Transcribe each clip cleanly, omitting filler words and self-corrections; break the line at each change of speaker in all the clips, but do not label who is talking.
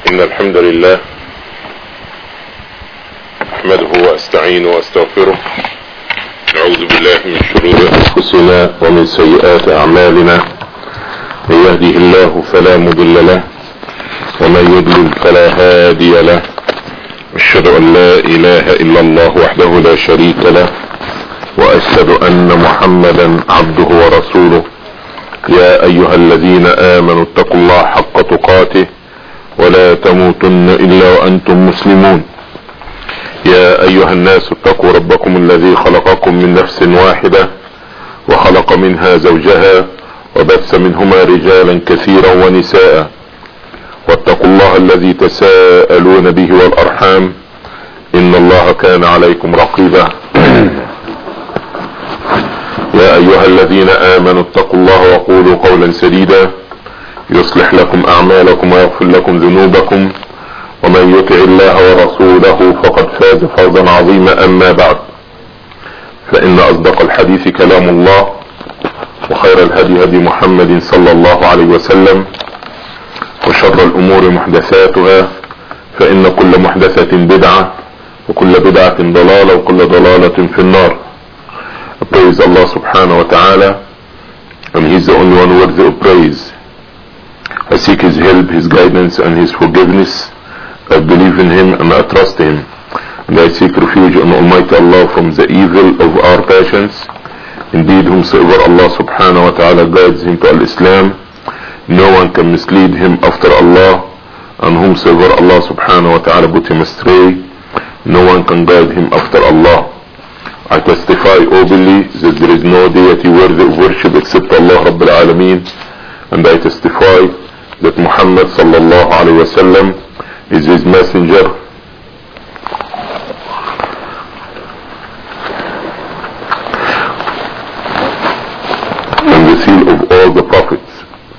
إن الحمد لله أحمده وأستعينه وأستغفره. نعوذ بالله من شرور أنفسنا ومن سيئات أعمالنا. من يهده الله فلا مضل له ومن يضلل فلا هادي له. أشهد أن لا إله إلا الله وحده لا شريك له وأشهد أن محمدا عبده ورسوله. يا أيها الذين آمنوا اتقوا الله حق تقاته ولا تموتن إلا وأنتم مسلمون. يا أيها الناس اتقوا ربكم الذي خلقكم من نفس واحدة وخلق منها زوجها وبث منهما رجالا كثيرا ونساء، واتقوا الله الذي تساءلون به والأرحام إن الله كان عليكم رقيبا. يا أيها الذين آمنوا اتقوا الله وقولوا قولا سديدا يصلح لكم أعمالكم ويغفر لكم ذنوبكم، ومن يطع الله ورسوله فقد فاز فوزا عظيما. أما بعد، فإن أصدق الحديث كلام الله، وخير الهدي هدي محمد صلى الله عليه وسلم، وشر الأمور محدثاتها، فإن كل محدثة بدعة وكل بدعة ضلالة وكل ضلالة في النار. I praise Allah subhanahu wa ta'ala, and He's the only one worthy of praise. I seek His help, His guidance and His forgiveness. I believe in Him and I trust Him, and I seek refuge in Almighty Allah from the evil of our passions. Indeed, whomsoever Allah subhanahu wa ta'ala guides him to Al-Islam, no one can mislead him after Allah, and whomsoever Allah subhanahu wa ta'ala put him astray, no one can guide him after Allah. I testify openly that there is no deity worthy of worship except Allah Rabbil Alameen, and I testify that Muhammad sallallahu alayhi wa sallam is his messenger and the seal of all the prophets.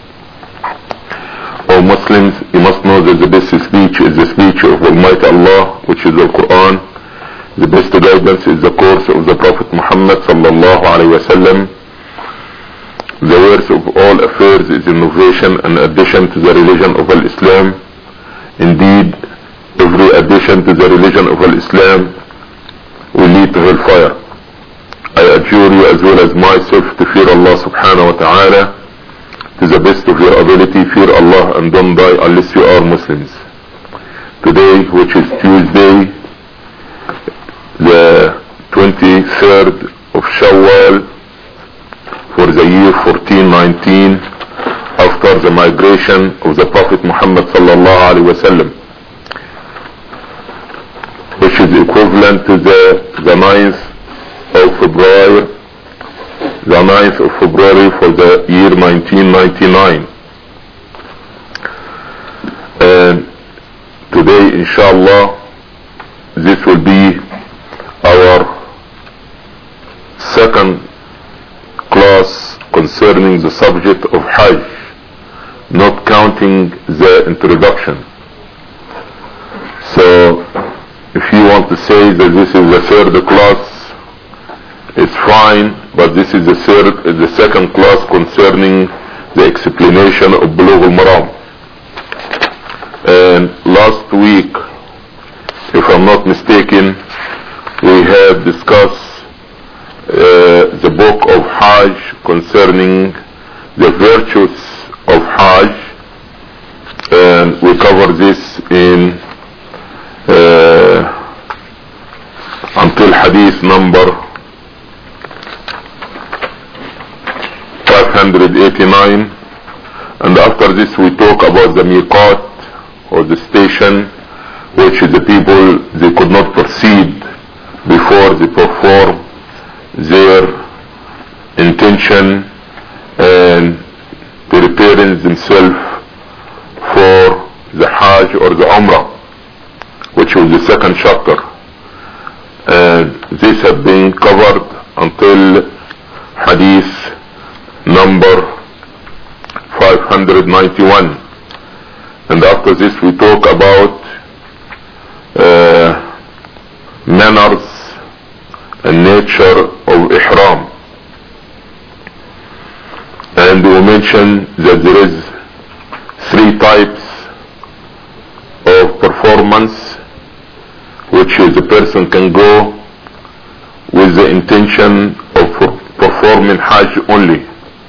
O Muslims, you must know that the best speech is the speech of Almighty Allah, which is the Quran. The best guidance is the course of the Prophet Muhammad sallallahu alayhi wa sallam. The worst of all affairs is innovation and addition to the religion of Islam. Indeed, every addition to the religion of Islam will lead to hellfire. I adjure you as well as myself to fear Allah subhanahu wa ta'ala. To the best of your ability, fear Allah and don't die unless you are Muslims. Today, which is Tuesday, the 23rd of Shawwal for the year 1419 after the migration of the Prophet Muhammad sallallahu alaihi wasallam, which is equivalent to the 9th of February, for the year 1999. And today, inshallah, this will be our second class concerning the subject of Hajj, not counting the introduction. So if you want to say that this is the third class, it's fine, but this is the second class concerning the explanation of Bulugh al-Maram. And last week, if I'm not mistaken, we have discussed the book of Hajj concerning the virtues of Hajj, and we cover this in until hadith number 589, and after this we talk about the miqat, or the station which the people they could not proceed before they perform their intention and preparing themselves for the Hajj or the Umrah, which was the second chapter. And this has been covered until hadith number 591, and after this we talk about manners and nature of Ihram, and we mentioned that there is 3 types performance, which is a person can go with the intention of performing Hajj only.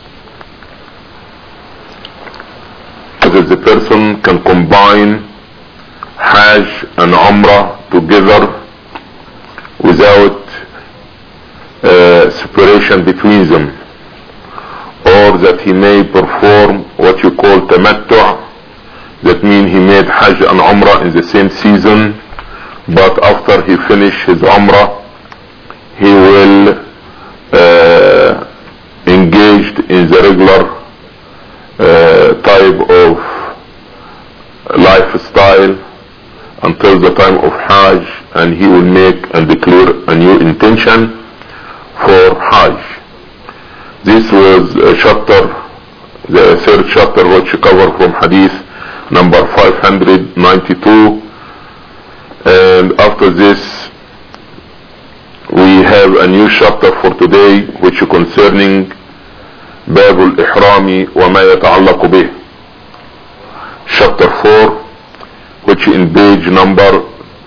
Because the person can combine Hajj and Umrah together without separation between them, or that he may perform what you call tamattu'. That means he made Hajj and Umrah in the same season, but after he finished his Umrah, he will engaged in the regular type of lifestyle until the time of Hajj, and he will make and declare a new intention for Hajj. This was a chapter, the third chapter, which covered from Hadith number 592, and after this we have a new chapter for today, which is concerning باب الإحرام وما يتعلق به, chapter 4, which in page number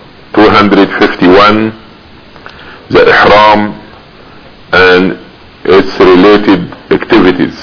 251, the Ihram and its related activities.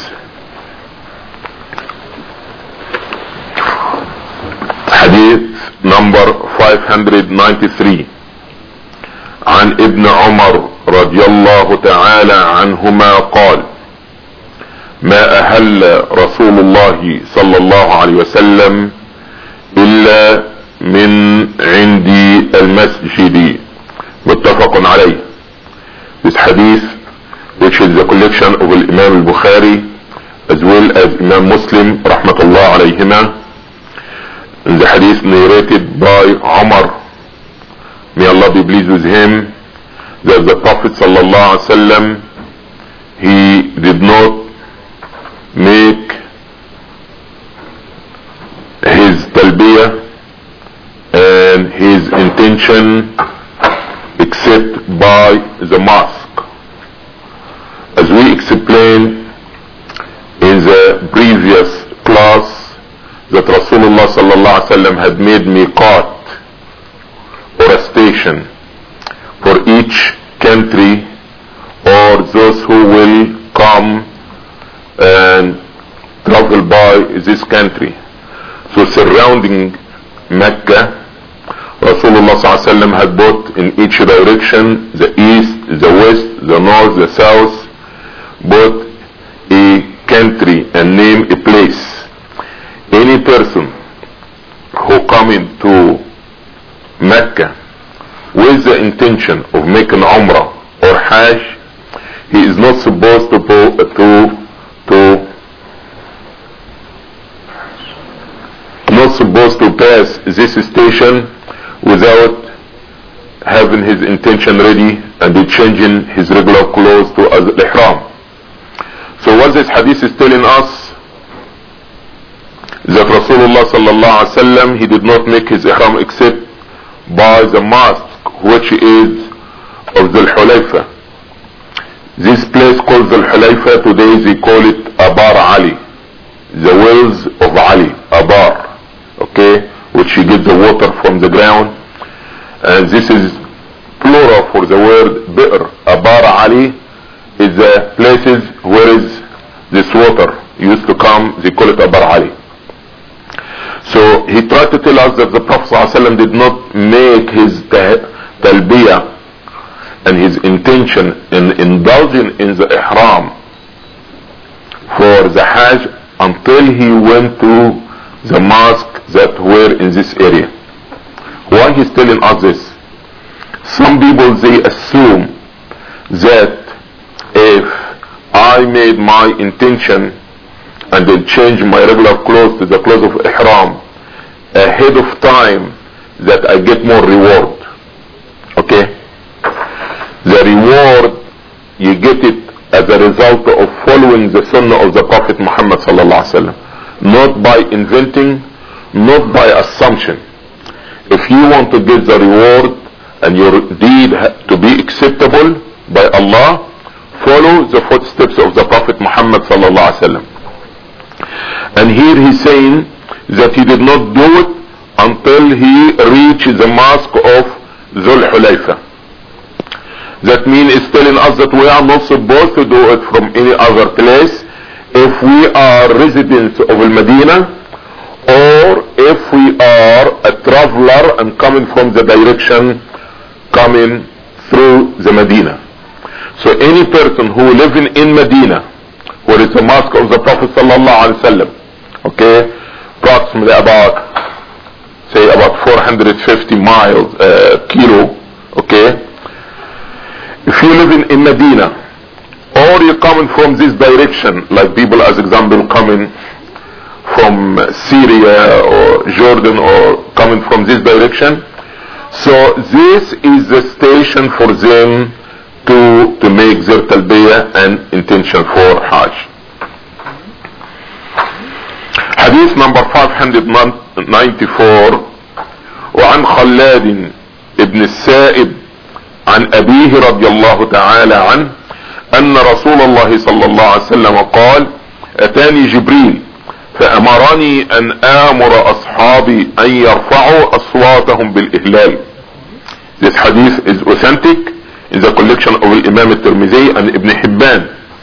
Hadith number 593 عن ابن عمر رضي الله تعالى عنهما قال: ما أهل رسول الله صلى الله عليه وسلم إلا من عندي المسجد. متفق عليه. This hadith, which is the collection of Imam al-Bukhari as well as Imam Muslim rahmatullah alayhima, the hadith narrated by Umar, may Allah be pleased with him, that the Prophet sallallahu alaihi wasallam, he did not make his talbiyah and his intention except by the mosque. As we explained in the previous class, that Rasulullah sallallahu alaihi wasallam had made miqat, or a station, for each country or those who will come and travel by this country. So surrounding Mecca, Rasulullah sallallahu alaihi wasallam had put in each direction, the east, the west, the north, the south, put a country and name a place. Any person who coming to Mecca with the intention of making Umrah or Hajj, he is not supposed to pass this station without having his intention ready and changing his regular clothes to al-ihram. So what this hadith is telling us, that Rasulullah sallallahu alaihi wasallam, he did not make his ihram except by the mosque, which is of Dhul Hulayfa. This place called Dhul Hulayfa, today they call it Abar Ali, the wells of Ali, Abar, okay, which you get the water from the ground, and this is plural for the word Bi'r. Abar Ali is the places where is this water used to come, they call it Abar Ali. So he tried to tell us that the Prophet ﷺ did not make his talbiyah and his intention in indulging in the ihram for the Hajj until he went to the mosque that were in this area. Why he's telling us this? Some people, they assume that if I made my intention and then change my regular clothes to the clothes of ihram ahead of time, that I get more reward. Okay? The reward, you get it as a result of following the sunnah of the Prophet Muhammad sallallahu alaihi wasallam, not by inventing, not by assumption. If you want to get the reward and your deed to be acceptable by Allah, follow the footsteps of the Prophet Muhammad sallallahu alaihi wasallam. And here he's saying that he did not do it until until he reached the mosque of Dhul Hulayfa. That means it's telling us that we are not supposed to do it from any other place if we are residents of Al-Medina, or if we are a traveler and coming from the direction coming through the Medina. So any person who living in Medina, where is the mosque of the Prophet sallallahu alaihi wasallam, okay, approximately about 450 miles, kilo, okay. If you live in Medina, or you're coming from this direction, like people as example coming from Syria or Jordan or coming from this direction, so this is the station for them to make their talbiyah and intention for Hajj. Hadith number 594. وعن خلاد ابن السائب عن أبيه رضي الله تعالى عنه أن رسول الله صلى الله عليه وسلم قال: أتاني جبريل فأمرني أن آمر أصحابي أن يرفعوا أصواتهم بالإهلال. This hadith is authentic in the collection of Imam al-Tirmidhi and Ibn Hibban.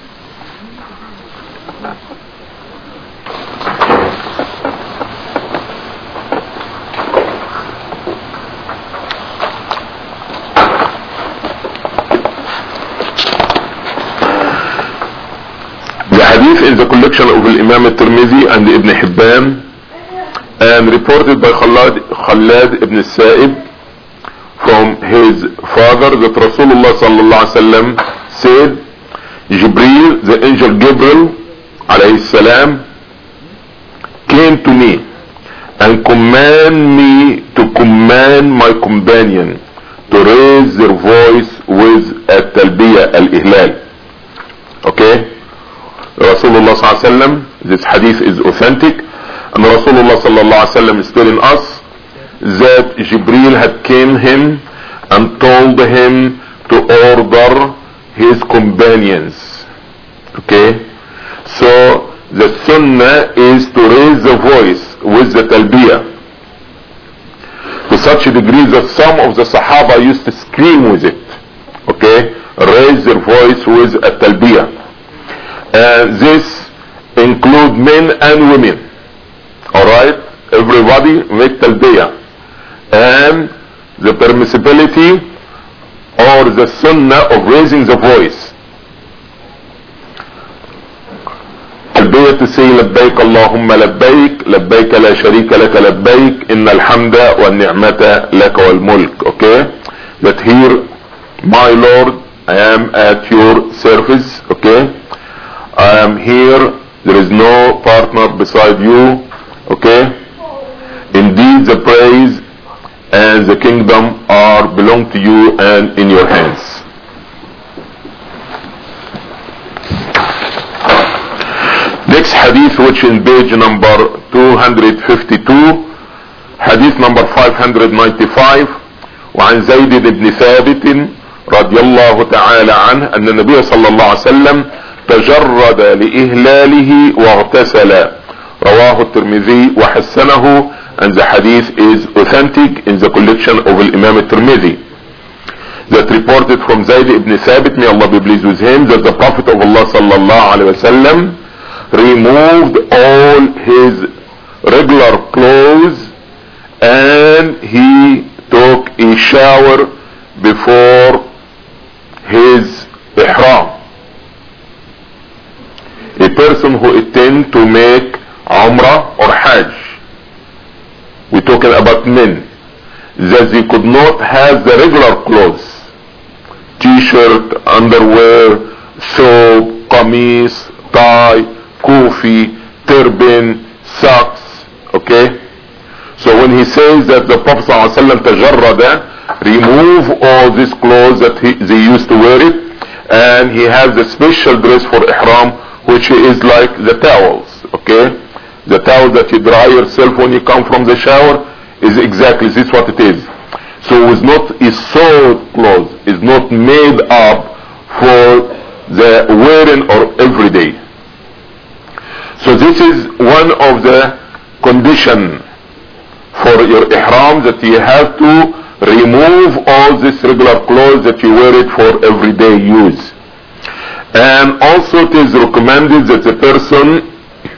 In the collection of Imam al-Tirmidhi and Ibn Hibban, and reported by Khalad ibn Sa'ib from his father that Rasulullah sallallahu alaihi wasallam said, Jibreel, the angel Gabriel alayhi salam, came to me and command me to command my companion to raise their voice with at-talbiyah al-ihlal. Okay? Rasulullah sallallahu alaihi wasallam, this hadith is authentic, and Rasulullah sallallahu alaihi wasallam is telling us that Jibreel had came him and told him to order his companions. Okay, so the sunnah is to raise the voice with the talbiyah to such a degree that some of the Sahaba used to scream with it. Okay, raise their voice with a talbiyah. This include men and women. Alright, everybody make talbiyah. And the permissibility or the sunnah of raising the voice. Talbiyah to say labbaik Allahumma labbaik, labbaik la sharika laka labbaik, inna alhamda wa ni'mata laka wal mulk. Okay, that here, my Lord, I am at your service. Okay, I am here, there is no partner beside you. Okay, indeed the praise and the kingdom are belong to you and in your hands. Next hadith, which in page number 252, hadith number 595, وعن زيد بن ثابت رضي الله تعالى عنه أن النبي صلى الله عليه وسلم تجرد لإهلاله واغتسل. رواه الترمذي وحسنه, and the hadith is authentic in the collection of Imam al-Tirmidhi. That reported from Zayd ibn Thabit, may Allah be pleased with him, that the Prophet of Allah sallallahu alaihi wasallam removed all his regular clothes and he took a shower before his ihram. A person who intends to make Umrah or Hajj, we're talking about men, that they could not have the regular clothes, t-shirt, underwear, soap, qamis, tie, kufi, turban, socks. Okay, so when he says that the Prophet ﷺ tajarrada, remove all these clothes that they used to wear it, and he has a special dress for ihram, which is like the towels. Okay, the towel that you dry yourself when you come from the shower is exactly this what it is. So it's not a sewed clothes, it's not made up for the wearing or everyday. So this is one of the condition for your ihram that you have to remove all this regular clothes that you wear it for everyday use. And also it is recommended that the person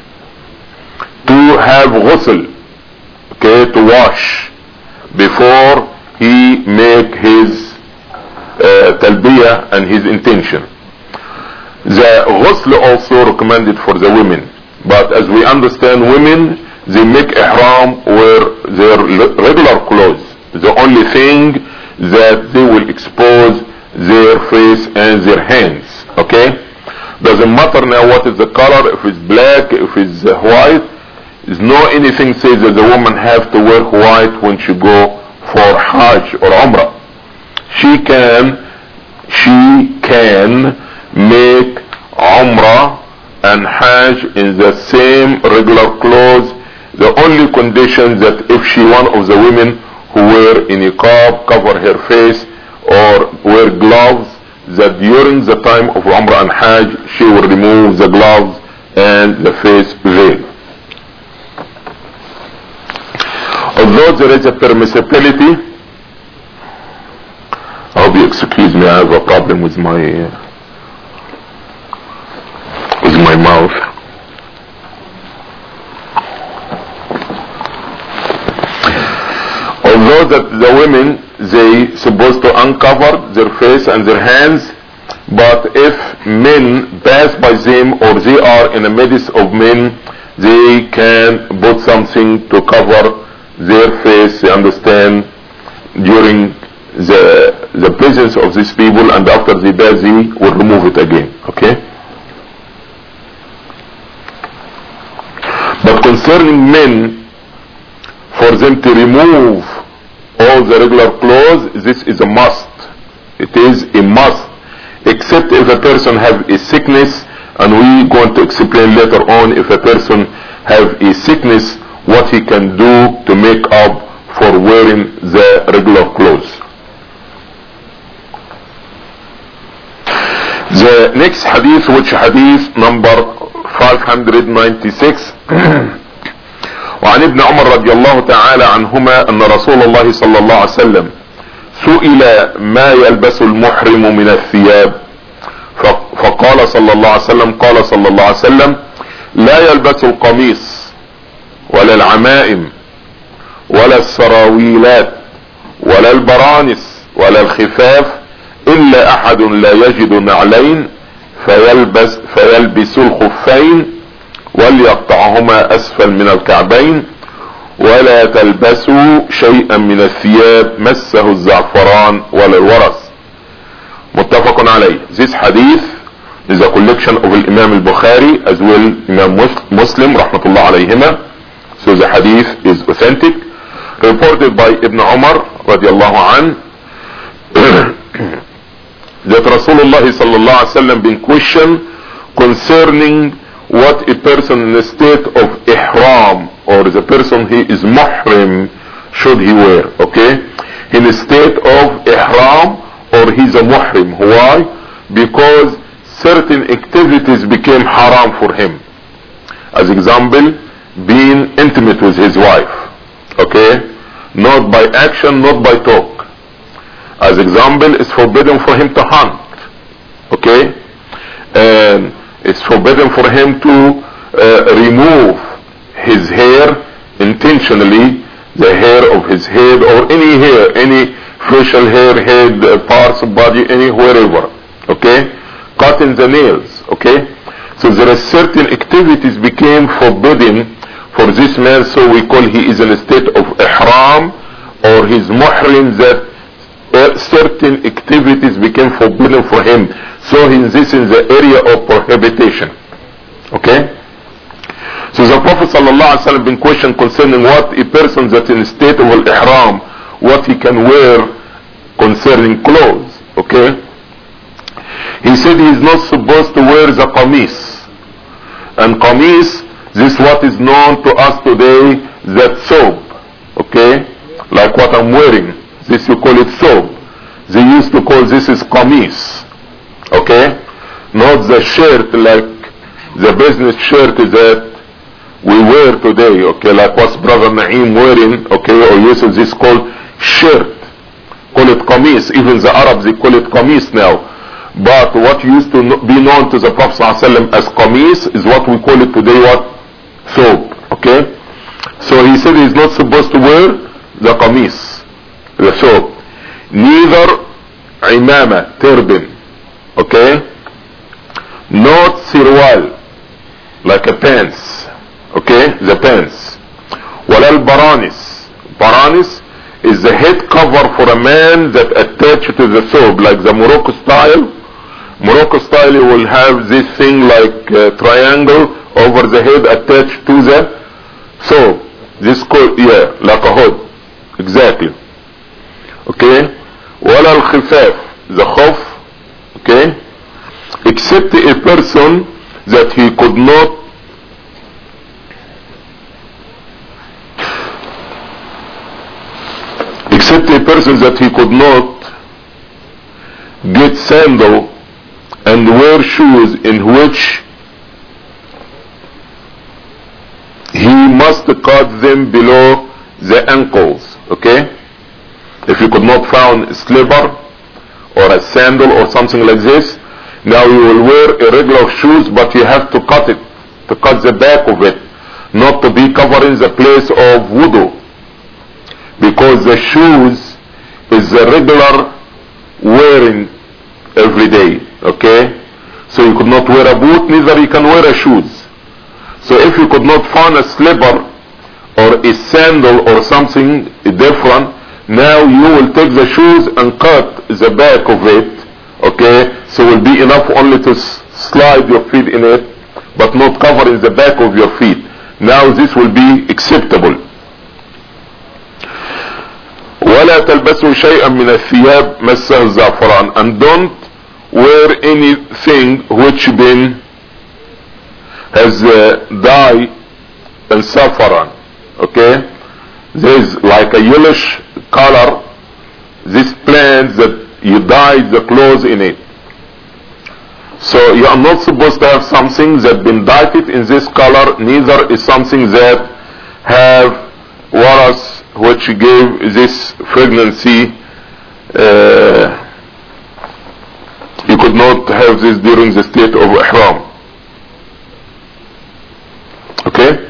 to have ghusl, okay, to wash before he make his talbiyah and his intention. The ghusl also recommended for the women, but as we understand, women, they make ihram wear their regular clothes. The only thing that they will expose their face and their hands, okay? Doesn't matter now what is the color, if it's black, if it's white. There's no anything says that the woman have to wear white when she go for Hajj or Umrah. She can make Umrah and Hajj in the same regular clothes. The only condition that if she one of the women who wear a niqab, cover her face or wear gloves, that during the time of Umrah and Hajj she will remove the gloves and the face veil. Although there is a permissibility, I hope you excuse me, I have a problem with my mouth. Although that the women, they supposed to uncover their face and their hands, but if men pass by them or they are in the midst of men, they can put something to cover their face, they understand, during the presence of these people, and after they pass, they will remove it again, okay? But concerning men, for them to remove all the regular clothes, this is a must. It is a must, except if a person have a sickness, and we going to explain later on if a person have a sickness, what he can do to make up for wearing the regular clothes. The next hadith, which hadith number 596, وعن ابن عمر رضي الله تعالى عنهما أن رسول الله صلى الله عليه وسلم سئل ما يلبس المحرم من الثياب فقال صلى الله عليه وسلم قال صلى الله عليه وسلم لا يلبس القميص ولا العمائم ولا السراويلات ولا البرانس ولا الخفاف إلا أحد لا يجد نعلين فيلبس الخفين وليقطعهما أسفل من الكعبين ولا تلبسوا شيئا من الثياب مسه الزعفران ولا الورس. متفق عليه. This hadith is a collection of Imam al-Bukhari as well Imam Muslim rahmatullah alayhima. So the hadith is authentic, reported by Ibn Umar radiallahu an, that Rasulullah sallallahu alaihi wasallam been questioned concerning what a person in a state of ihram, or the person he is muhrim, should he wear, okay? In a state of ihram or he's a muhrim. Why? Because certain activities became haram for him. As example, being intimate with his wife, okay? Not by action, not by talk. As example, it's forbidden for him to hunt, okay? And it's forbidden for him to remove his hair intentionally, the hair of his head or any hair, any facial hair, head, parts of body, any wherever, okay? Cutting the nails, okay? So there are certain activities became forbidden for this man, so we call he is in a state of ihram or his muhrim, that certain activities became forbidden for him. So this is the area of prohibition, okay? So the Prophet ﷺ been questioned concerning what a person that in a state of ihram, what he can wear concerning clothes, okay? He said he is not supposed to wear the qamis. And qamis, this is what is known to us today, that thobe, okay? Like what I'm wearing, this you call it thobe. They used to call this is qamis, okay? Not the shirt like the business shirt that we wear today, okay, like what's Brother Naeem wearing, okay, or uses this called shirt. Call it qamis. Even the Arabs, they call it qamis now. But what used to be known to the Prophet ﷺ as qamis is what we call it today, what? Thobe, okay? So he said he's not supposed to wear the qamis, the thobe. Neither imama, turban, okay? Not sirwal, like a pants, okay? The pants. Walal baranis. Baranis is the head cover for a man that attached to the thobe, like the Morocco style. Morocco style, you will have this thing like a triangle over the head attached to the thobe. This called, yeah, like a hood. Exactly. Okay? Wala al-khifaf, the khuf, okay? Except a person that he could not get sandal and wear shoes in which he must cut them below the ankles, okay? If you could not find a slipper or a sandal or something like this, now you will wear irregular shoes, but you have to cut it, to cut the back of it, not to be covering the place of wudu, because the shoes is the regular wearing every day, okay? So you could not wear a boot, neither you can wear a shoes. So if you could not find a slipper or a sandal or something different, now you will take the shoes and cut the back of it, okay? So it will be enough only to slide your feet in it, but not covering the back of your feet. Now this will be acceptable. ولا تلبسوا شيئا من الثياب مسه الزعفران, and don't wear anything which has dye and saffron, okay? There is like a yellowish color, this plant that you dye the clothes in it. So you are not supposed to have something that been dyed in this color, neither is something that have waras which gave this pregnancy. You could not have this during the state of ihram, okay?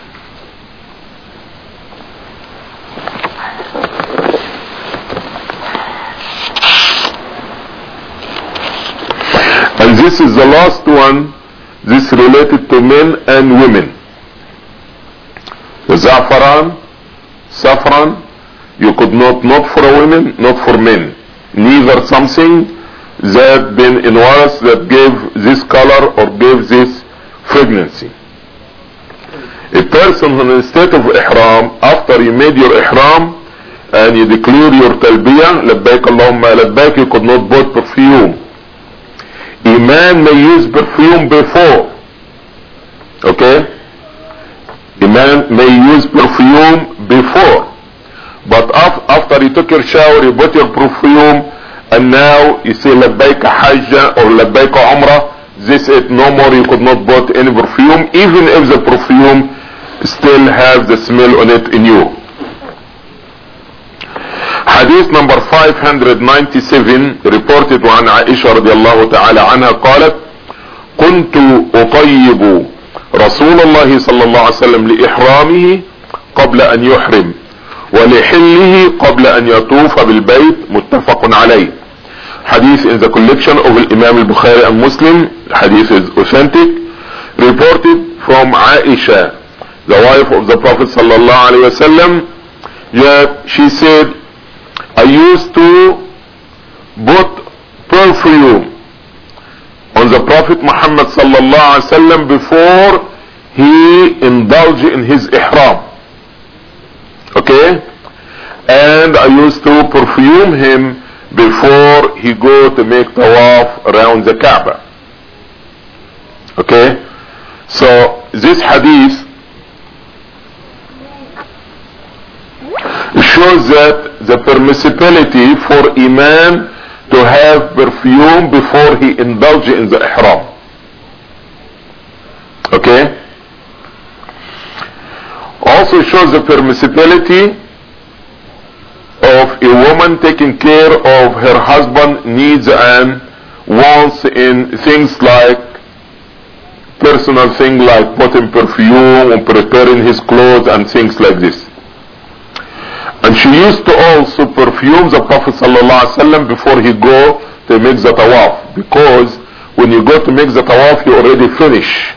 And this is the last one, this related to men and women. The za'faran, saffron, you could not for women, not for men. Neither something that been in waras that gave this color or gave this pregnancy. A person who in the state of ihram, after you made your ihram and you declare your talbiyah, labbaik Allahumma labbaik, you could not put perfume. A man may use perfume before, okay? A man may use perfume before, but after you took your shower, you put your perfume, and now you say labbaik hajjah or labbaik umrah, this is no more, you could not put any perfume, even if the perfume still has the smell on it in you. Hadith number 597 reported عن عائشة رضي الله تعالى عنها قالت كنت أطيب رسول الله صلى الله عليه وسلم لإحرامه قبل أن يحرم ولحله قبل أن يطوف بالبيت, متفق عليه. Hadith in the collection of Imam al-Bukhari and Muslim. Hadith is authentic, reported from Aisha, the wife of the Prophet sallallahu alaihi wasallam, that she said, I used to put perfume on the Prophet Muhammad sallallahu alaihi wasallam before he indulged in his ihram, okay? And I used to perfume him before he go to make tawaf around the Kaaba, okay? So this hadith shows that the permissibility for a man to have perfume before he indulges in the ihram, okay? also shows the permissibility of a woman taking care of her husband's needs and wants in things like personal things like putting perfume or preparing his clothes and things like this. And she used to also perfume the Prophet ﷺ before he go to make the tawaf, because when you go to make the tawaf you already finish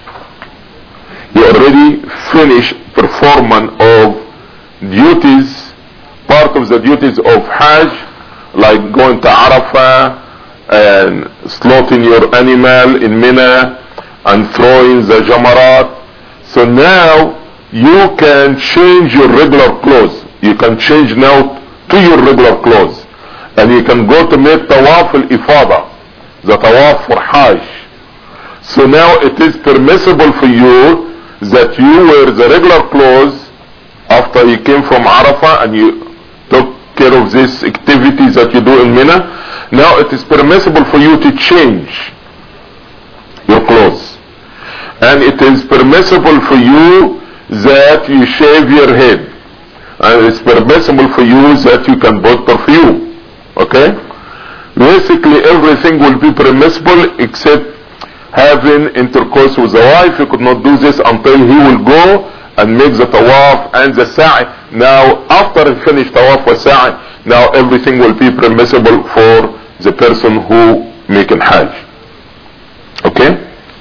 performance of duties, part of the duties of Hajj, like going to Arafah and slaughtering your animal in Mina and throwing the jamarat. So now you can change your regular clothes. You can change now to your regular clothes, and you can go to make tawaf al-ifada, the tawaf for Hajj. So now it is permissible for you that you wear the regular clothes after you came from Arafah and you took care of these activities that you do in Mina. Now it is permissible for you to change your clothes, and it is permissible for you that you shave your head, and it's permissible for you that you can put perfume. Okay? Basically everything will be permissible except having intercourse with the wife. You could not do this until he will go and make the tawaf and the sa'i. Now after he finished tawaf wa sa'i, now everything will be permissible for the person who making hajj. Okay?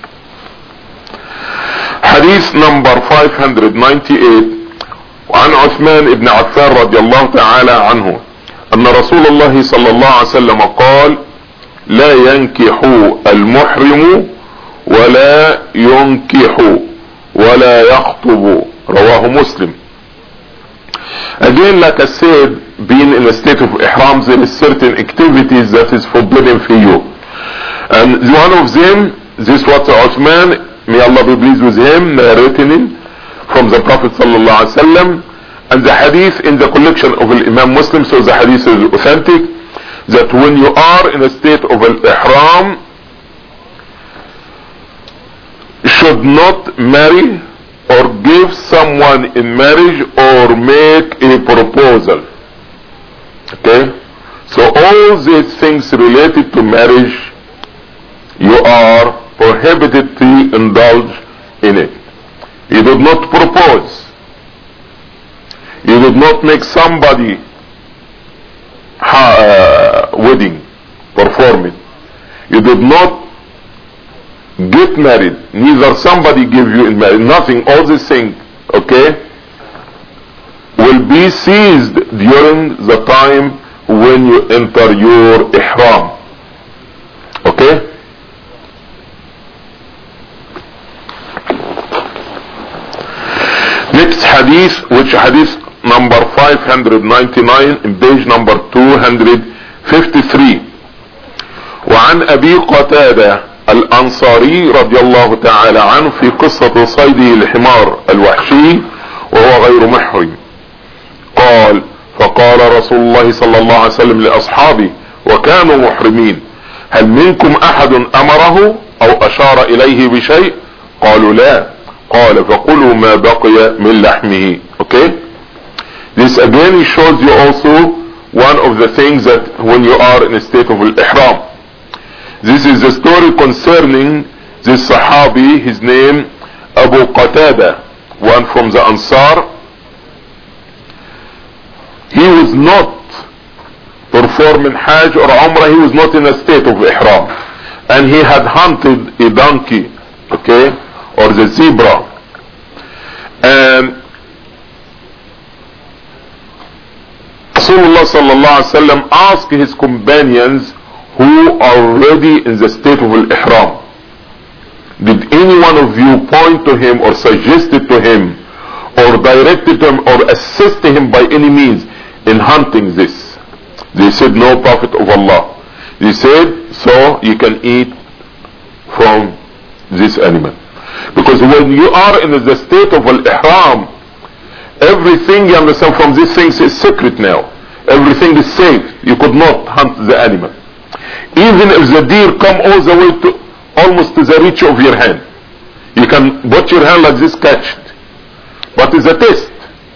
Hadith number 598. وعن عثمان بن عفان رضي الله تعالى عنه أن رسول الله صلى الله عليه وسلم قال لا ينكح المحرم ولا ينكح ولا يخطب. رواه مسلم. Again, like I said, being in a state of ihram, there is certain activities that is forbidden for you, and one of them, this what Uthman, may Allah be pleased with him, narrating from the Prophet sallallahu alaihi wasallam, and the hadith in the collection of Imam Muslim, so the hadith is authentic, that when you are in a state of ihram, should not marry or give someone in marriage or make a proposal. Okay? So all these things related to marriage, you are prohibited to indulge in it. You did not propose. You did not make somebody wedding, perform it. You did not get married, neither somebody give you in marriage, nothing. All these things, okay, will be seized during the time when you enter your ihram. Okay? Next hadith, which hadith number 599 in page number 253. وعن أبي قتادة الأنصاري رضي الله تعالى عنه في قصة صيده الحمار الوحشي وهو غير محرم قال فقال رسول الله صلى الله عليه وسلم لأصحابه وكانوا محرمين هل منكم أحد أمره أو أشار إليه بشيء قالوا لا قال فقلوا ما بقي من لحمه. Okay, this again shows you also one of the things that when you are in a state of ihram. This is the story concerning this Sahabi, his name Abu Qatada, one from the Ansar. He was not performing Hajj or Umrah, he was not in a state of Ihram. And he had hunted a donkey, okay, or the zebra. And Rasulullah sallallahu alaihi wasallam asked his companions who are already in the state of al-ihram, did any one of you point to him or suggested to him or directed him or assisted him by any means in hunting this? They said, no, Prophet of Allah. They said, so you can eat from this animal. Because when you are in the state of al-ihram, everything, you understand, from these things is secret now. Everything is safe. You could not hunt the animal. Even if the deer come all the way to almost to the reach of your hand, you can put your hand like this, catch it. But it's a test.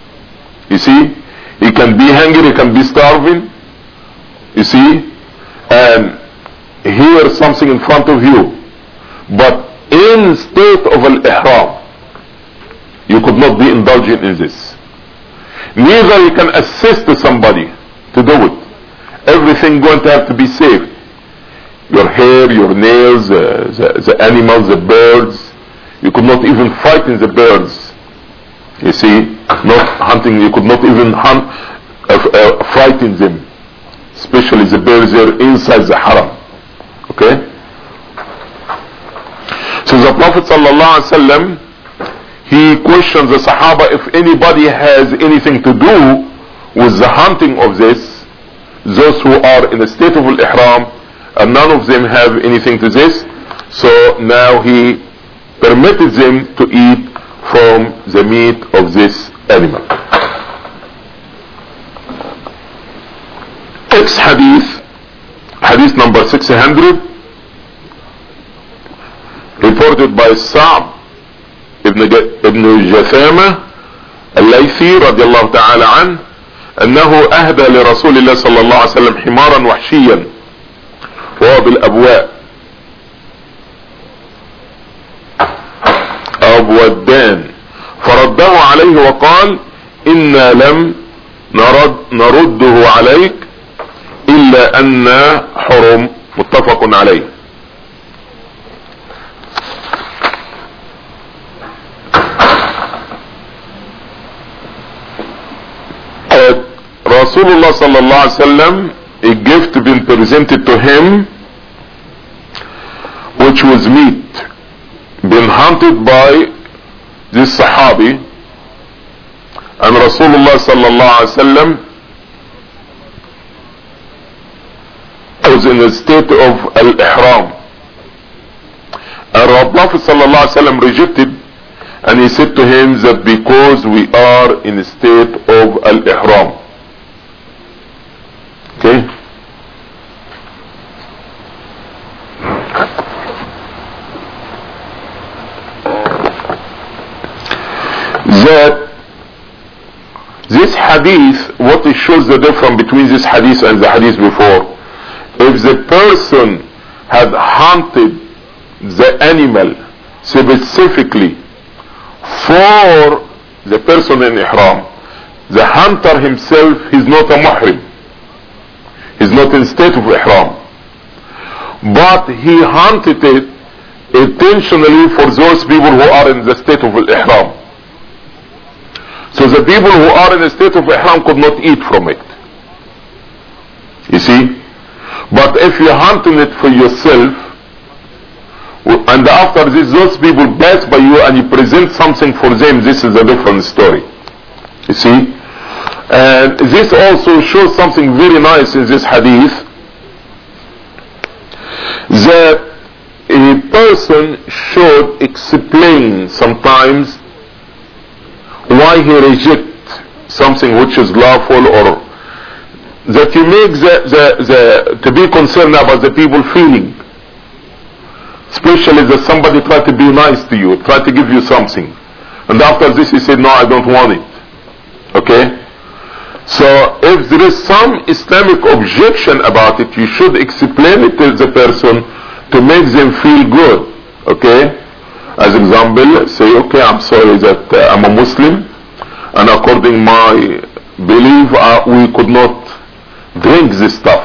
You see, he can be hungry, he can be starving. You see, and hear something in front of you, but in state of al-ihram, you could not be indulgent in this. Neither you can assist somebody to do it. Everything going to have to be saved. Your hair, your nails, the animals, the birds. You could not even frighten the birds. You see, not hunting, you could not even frighten them. Especially the birds are inside the haram. Okay? So the Prophet ﷺ, he questions the Sahaba if anybody has anything to do with the hunting of this, those who are in a state of al-ihram, and none of them have anything to this. So now he permitted them to eat from the meat of this animal. Next hadith, hadith number 600, reported by Sa'b ibn Jathama al-Laythi رضي الله تعالى عنه أنه أهدى لرسول الله صلى الله عليه وسلم حمارا وحشيا وهو بالأبواء أبودان فرده عليه وقال إنا لم نرده عليك إلا أن حرم متفق عليه. Rasulullah sallallahu alaihi wasallam, a gift been presented to him, which was meat, been hunted by this Sahabi, and Rasulullah sallallahu alaihi wasallam was in a state of al-ihram, and our Prophet sallallahu alaihi wasallam rejected, and he said to him that because we are in a state of al-ihram. Okay? That this hadith, what it shows the difference between this hadith and the hadith before. If the person had hunted the animal specifically for the person in ihram, the hunter himself is not a muhrim. He's not in state of ihram. But he hunted it intentionally for those people who are in the state of ihram. So the people who are in a state of ihram could not eat from it. You see? But if you're hunting it for yourself, and after this those people pass by you and you present something for them, this is a different story. You see? And this also shows something very nice in this hadith, that a person should explain sometimes why he rejects something which is lawful, or that you make to be concerned about the people feeling, especially that somebody tried to be nice to you, tried to give you something, and after this he said, no, I don't want it. Okay? So if there is some Islamic objection about it, you should explain it to the person to make them feel good. Okay? As example, say, okay, I'm sorry that I'm a Muslim, and according my belief, we could not drink this stuff.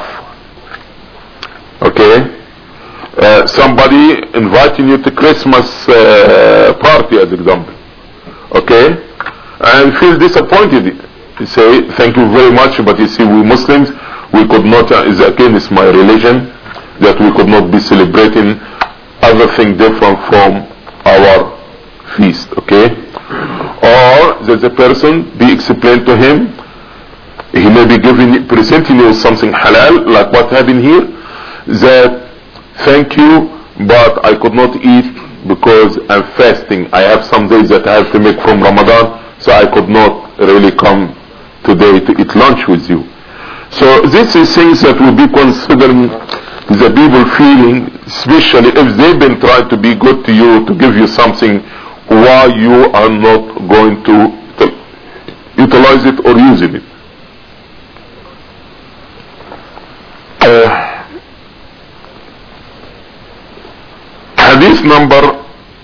Okay? Somebody inviting you to Christmas party, as example. Okay? And feel disappointed. You say, thank you very much, but you see, we Muslims, we could not, is against my religion, that we could not be celebrating other thing different from our feast. Okay? Or that the person be explained to him, he may be presenting you something halal, like what happened here, that thank you, but I could not eat because I'm fasting. I have some days that I have to make from Ramadan, so I could not really come today to eat lunch with you. So this is things that will be considering the people feeling, especially if they've been trying to be good to you, to give you something, why you are not going to you utilize it or using it. Hadith number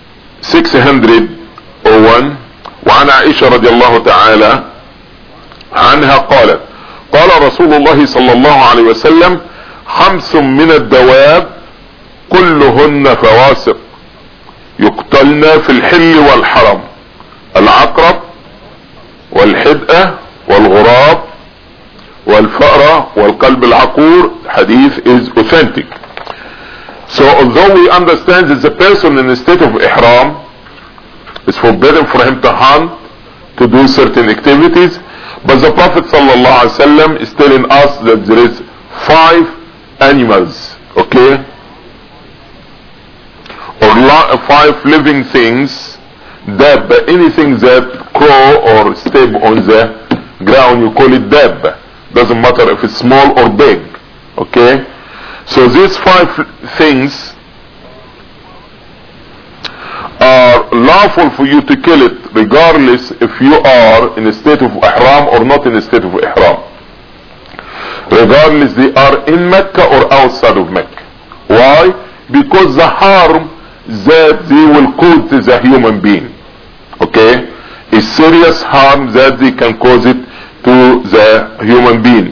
601 وعن عائشة رضي الله تعالى عنها قالت قال رسول الله صلى الله عليه وسلم 5 من الدواب كلهن فواسق يقتلن في الحل والحرم العقرب والحدقة والغراب والفأرة والقلب العقور. Hadith is authentic. So although we understand that the person in the state of ihram, it's forbidden for him to hunt, to do certain activities, but the Prophet ﷺ is telling us that there is 5 animals, okay, or 5 living things, that anything that crow or step on the ground, you call it dab. Doesn't matter if it's small or big, okay. So these 5 things are lawful for you to kill it, regardless if you are in a state of ihram or not in a state of ihram, regardless they are in Mecca or outside of Mecca. Why? Because the harm that they will cause to the human being, okay, is serious harm that they can cause it to the human being.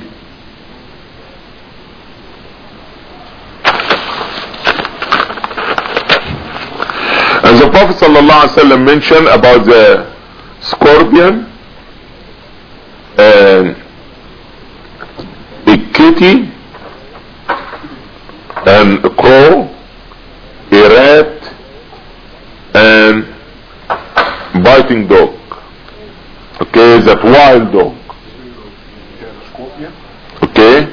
And the Prophet ﷺ mentioned about the scorpion and a kitty and a crow, a rat and biting dog, okay, that wild dog, okay.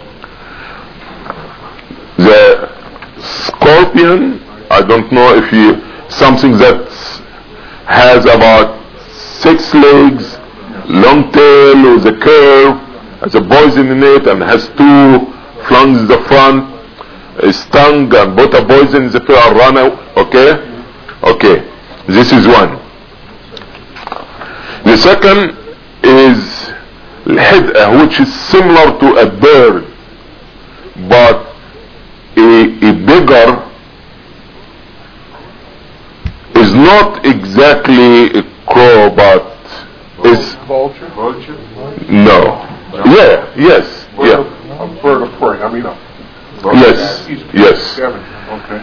The scorpion, I don't know if you, something that has about 6 legs, long tail with a curve, has a poison in it and has 2 flanks in the front, a stung and both a poison in the tail, run out, okay, okay, this is one. The second is al-hid'ah, which is similar to a bird, but a bigger, is not exactly a crow, but is
vulture.
No. Yeah. Yes. Yeah.
A bird of prey. I mean,
yes. Yes.
Okay.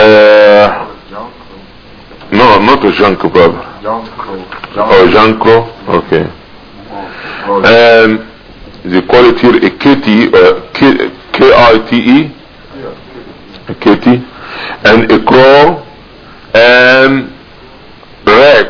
No, not a junco, brother. Oh, junco. Okay. And they call it here a kitty, K-I-T-E, a kitty, and a crow, and rat,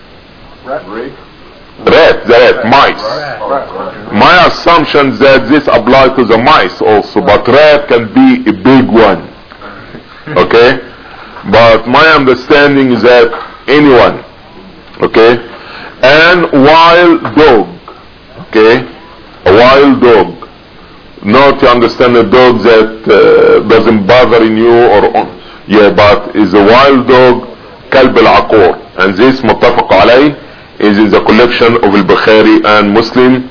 mice. My assumption is that this applies to the mice also, but rat can be a big one, okay, but my understanding is that anyone, okay, and wild dog, okay, a wild dog, not to understand a dog that doesn't bother in you or yeah, but is a wild dog, kalb al-aqur, and this muttafaq alayh is in the collection of al-Bukhari and Muslim.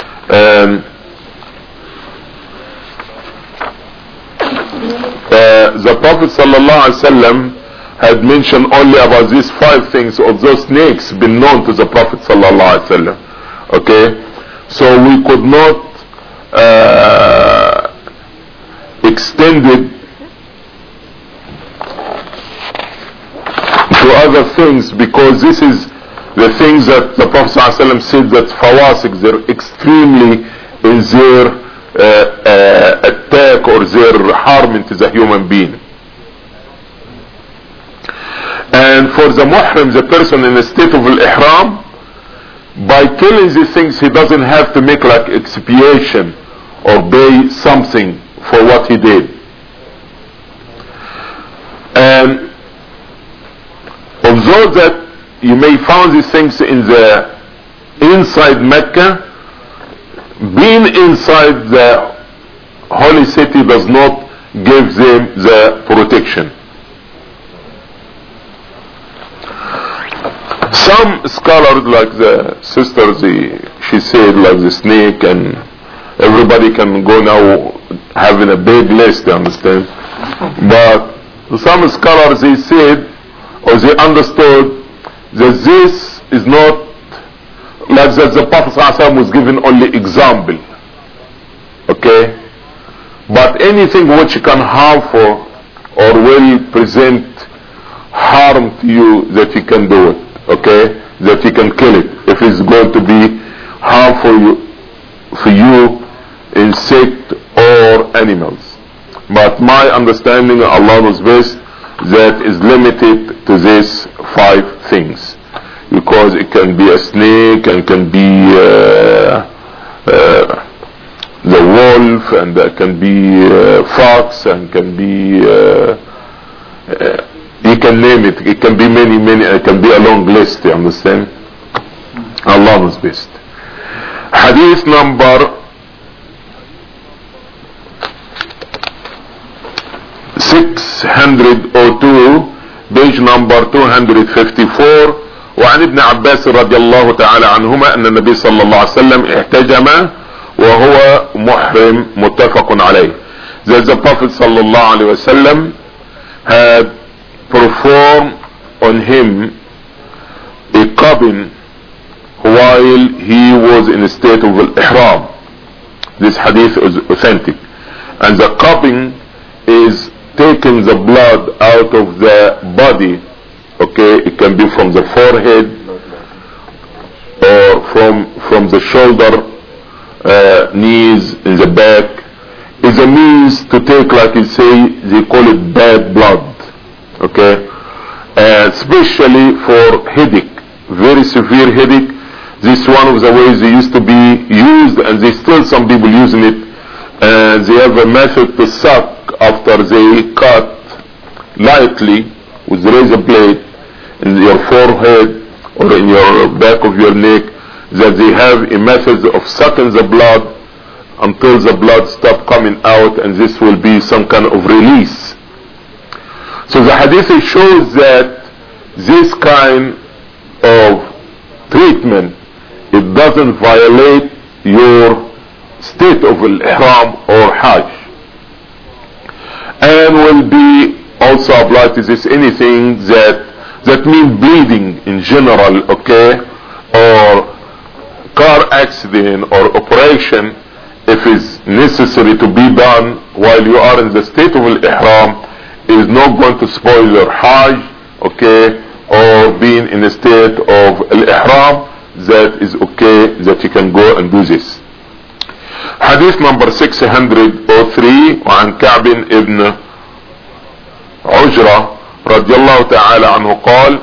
The Prophet ﷺ had mentioned only about these 5 things of those snakes been known to the Prophet ﷺ, okay, so we could not extend it to other things, because this is the things that the Prophet ﷺ said that fawasik, they're extremely in their attack or their harm into the human being. And for the muhrim, the person in a state of al-ihram, by killing these things he doesn't have to make like expiation or pay something for what he did. And although that you may find these things in the inside Mecca, being inside the holy city does not give them the protection. Some scholars, like the sister, she said, like the snake, and everybody can go now having a big list, you understand? But some scholars, they said, or they understood, that this is not like that the Prophet ﷺ was given only example. Okay? But anything which can harmful or will present harm to you, that you can do it. Okay? That you can kill it. If it's going to be harmful for you, insect or animals. But my understanding, Allah knows best, that is limited to these 5 things. Because it can be a snake, and can be the wolf, and there can be fox, and can be you can name it. It can be many, it can be a long list, you understand? Allah knows best. Hadith number 602, page number 254. وعن ابن عباس رضي الله تعالى عنهما أن النبي صلى الله عليه وسلم احتجم وهو محرم متفق عليه. That the Prophet صلى الله عليه وسلم had performed on him a cupping while he was in a state of al-ihram. This hadith is authentic. And the cupping is taking the blood out of the body. Okay, it can be from the forehead or from the shoulder, knees, in the back. Is a means to take, like you say, they call it bad blood. Okay, especially for headache, very severe headache. This is one of the ways they used to be used, and they still some people using it. And they have a method to suck after they cut lightly with the razor blade in your forehead or in your back of your neck, that they have a method of sucking the blood until the blood stop coming out, and this will be some kind of release. So the hadith shows that this kind of treatment, it doesn't violate your state of al-ihram or hajj, and will be also applied to this anything that means bleeding in general, okay, or car accident or operation, if it's necessary to be done while you are in the state of al-ihram, is not going to spoil your hajj, okay, or being in a state of al-ihram, that is okay, that you can go and do this. Hadith number 603, وعن كعب ابن عجرة رضي الله تعالى عنه قال: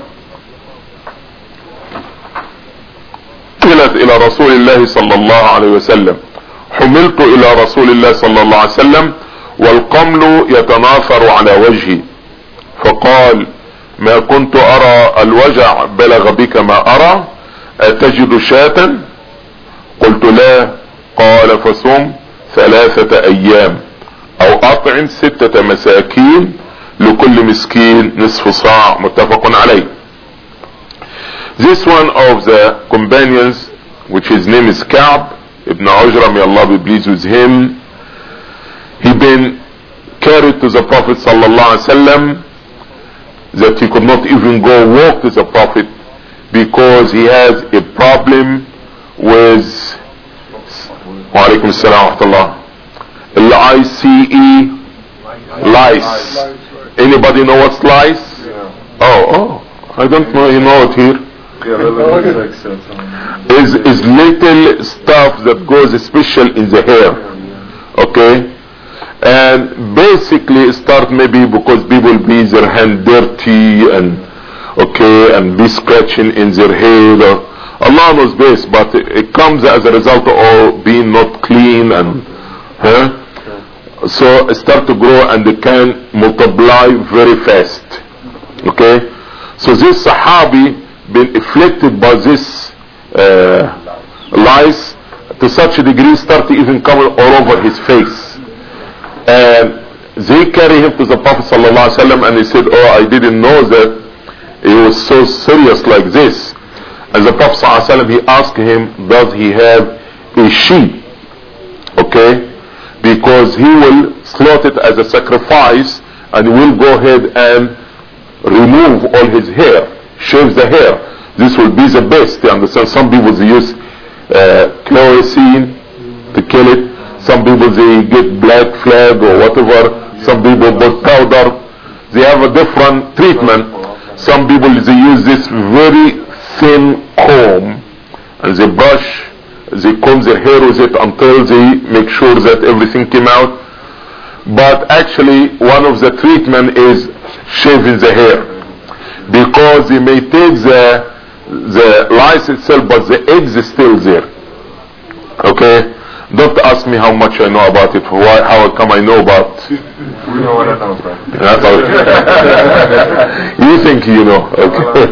قيلت إلى رسول الله صلى الله عليه وسلم: حملت إلى رسول الله صلى الله عليه وسلم والقمل يتناثر على وجهي، فقال: ما كنت أرى الوجع بلغ بك ما أرى، أتجد شاة؟ قلت لا. قال: فصم 3 أيام أو أطعم 6 مساكين لكل مسكين نصف صاع. متفق عليه. This one of the companions, which his name is Ka'b ibn Ujra, may Allah be pleased with him, he been carried to the Prophet sallallahu alaihi wasallam, that he could not even go walk to the Prophet because he has a problem with wa alaikum assalam wa rahmatullah, lice, lice. Anybody know what's lice? Oh, I don't know, you know it here. Is little stuff that goes special in the hair, okay, and basically start maybe because people be their hand dirty and okay, and be scratching in their head, or Allah knows best, but it comes as a result of being not clean, and so it start to grow and it can multiply very fast. Okay, so this Sahabi been afflicted by this lice to such a degree, start to even come all over his face, and they carry him to the Prophet sallallahu alaihi wasallam, and he said, oh, I didn't know that it was so serious like this. And the Prophet ﷺ, he asked him, does he have a sheep? Okay, because he will slaughter it as a sacrifice and will go ahead and remove all his hair, shave the hair. This will be the best. You understand? Some people use kerosene to kill it. Some people they get black flag or whatever. Some people put powder. They have a different treatment. Some people they use this very thin comb and they brush, they comb their hair with it until they make sure that everything came out. But actually one of the treatment is shaving the hair, because they may take the lice itself but the eggs is still there. Okay, don't ask me how much I know about it, how come I know about.
We know what I know, bro.
That's you think you know. Okay.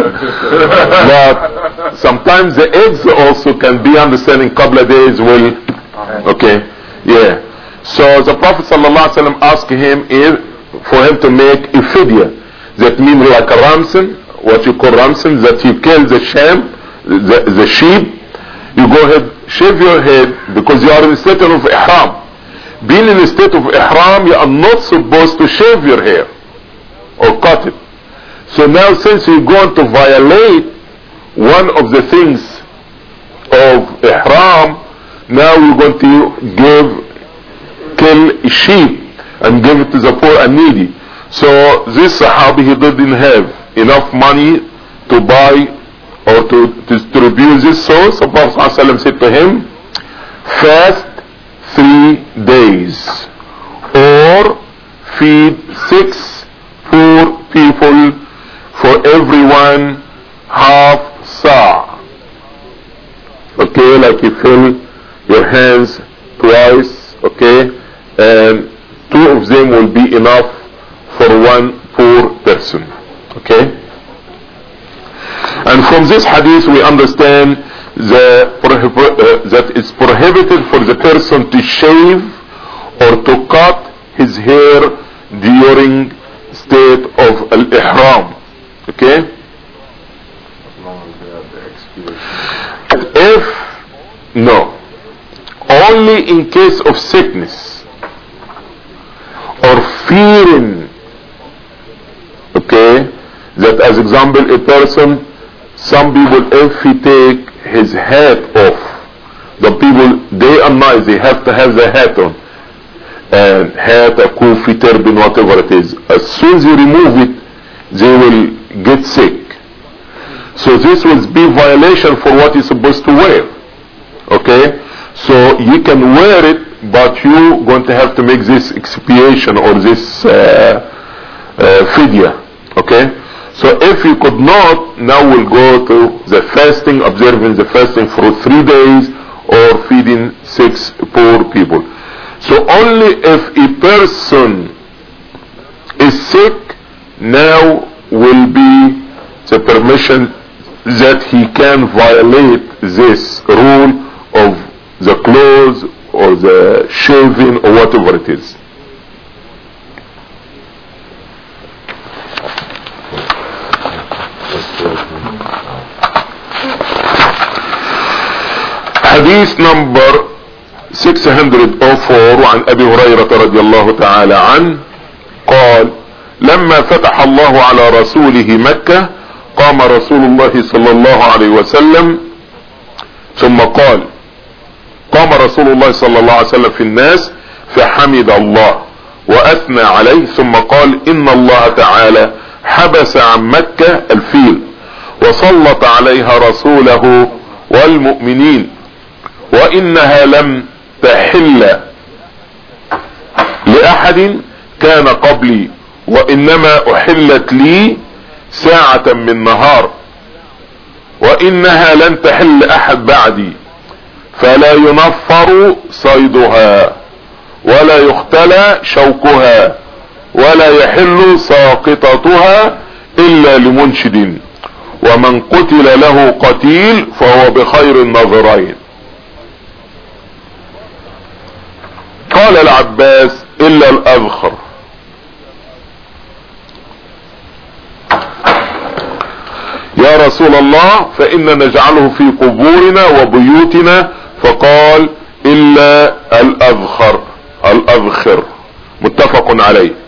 But sometimes the eggs also can be understood in a couple of days will. Okay, yeah. So the Prophet ﷺ asked him for him to make a fidya. That means like a ransom, what you call ransom, that you kill the sheep, you go ahead, shave your head, because you are in the state of ihram. Being in the state of ihram, you are not supposed to shave your hair or cut it. So now since you're going to violate one of the things of ihram, now you're going to kill a sheep and give it to the poor and needy. So this Sahabi, he didn't have enough money to buy or to distribute this. So the Prophet ﷺ said to him, fast 3 days or feed 6 poor people, for everyone half sa'. Okay, like you fill your hands twice, okay, and 2 of them will be enough for 1 poor person. Okay, and from this hadith we understand that it's prohibited for the person to shave or to cut his hair during state of al-ihram. Okay,
As long as they have the expiation.
if no, only in case of sickness or fearing, okay, that as example a person, some people if he take his hat off, the people day and night they have to have the hat on, and hat, a kufi, turban, whatever it is, as soon as they remove it they will get sick. So this will be violation for what you're supposed to wear. Okay, so you can wear it, but you're going to have to make this expiation or this fidya. Okay, so if you could not, now we'll go to the fasting, observing the fasting for 3 days or feeding 6 poor people. So only if a person is sick, now will be the permission that he can violate this rule of the clothes or the shaving or whatever it is. Hadith number 604 عن أبي هريرة رضي الله تعالى عنه قال: لما فتح الله على رسوله مكة قام رسول الله صلى الله عليه وسلم ثم قال: قام رسول الله صلى الله عليه وسلم في الناس فحمد الله وأثنى عليه ثم قال: إن الله تعالى حبس عن مكة الفيل وسلط عليها رسوله والمؤمنين وإنها لم تحل لأحد كان قبلي وإنما أحلت لي ساعة من نهار وإنها لن تحل أحد بعدي فلا ينفر صيدها ولا يختلى شوكها ولا يحل ساقطتها إلا لمنشد ومن قتل له قتيل فهو بخير النظرين. قال العباس: إلا الأذخر. يا يا رسول الله فإن نجعله في قبورنا وبيوتنا، فقال إلا الأذخر. متفق عليه.